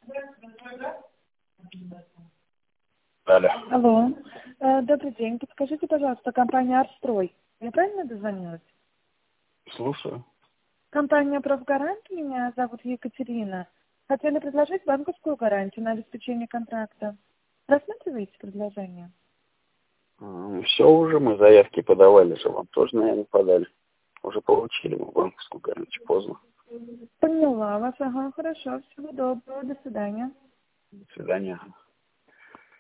Алло. Алло. Добрый день. Подскажите, пожалуйста, компания «Арстрой». Я правильно дозвонилась? Слушаю. Компания «Профгарант». Меня зовут Екатерина. Хотели предложить банковскую гарантию на обеспечение контракта. Рассматриваете предложение? Все уже, мы заявки подавали же, вам тоже, наверное, подали. Уже получили мы банковскую гарантию, поздно. Поняла вас. Ага, хорошо. Всего доброго. До свидания. До свидания.